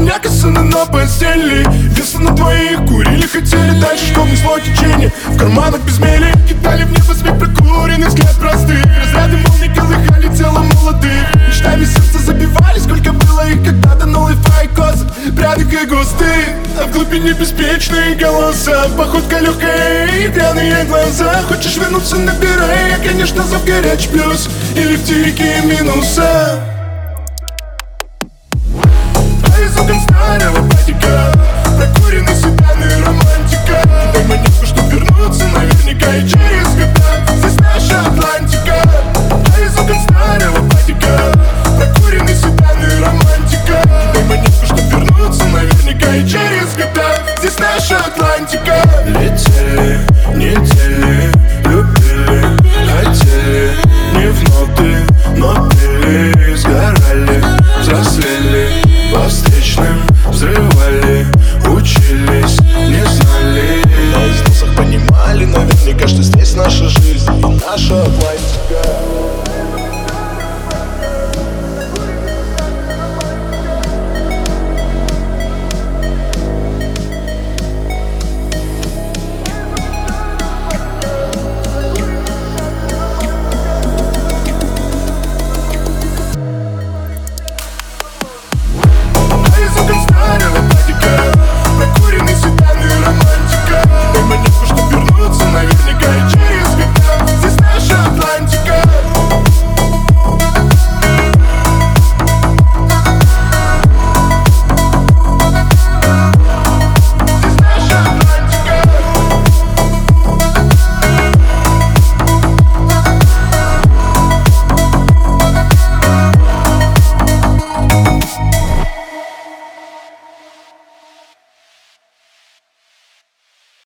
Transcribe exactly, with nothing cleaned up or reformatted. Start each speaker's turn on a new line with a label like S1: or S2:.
S1: меня косаны на постели. Весы на двоих, курили, хотели дальше, чтоб несло течение. В карманах без мели, кидали в небо свет прокуренный взгляд простых. Разряды молний колыхали тело молодых. Мечтами сердце забивали, сколько было их когда-то. Но лайфа и козы, прядых и густых. А в глубине беспечные голоса, походка легкая и пьяные глаза. Хочешь вернуться, набирай, я, конечно, зов горяч плюс или в тике минуса. А из окон старого патика прокуренный седан и романтика. Дай монетку, чтоб вернуться наверняка и через года. Здесь наша Атлантика. А из окон старого патика прокуренный седан и романтика. Дай монетку, чтоб вернуться наверняка и через года. Здесь наша Атлантика. Летели недели,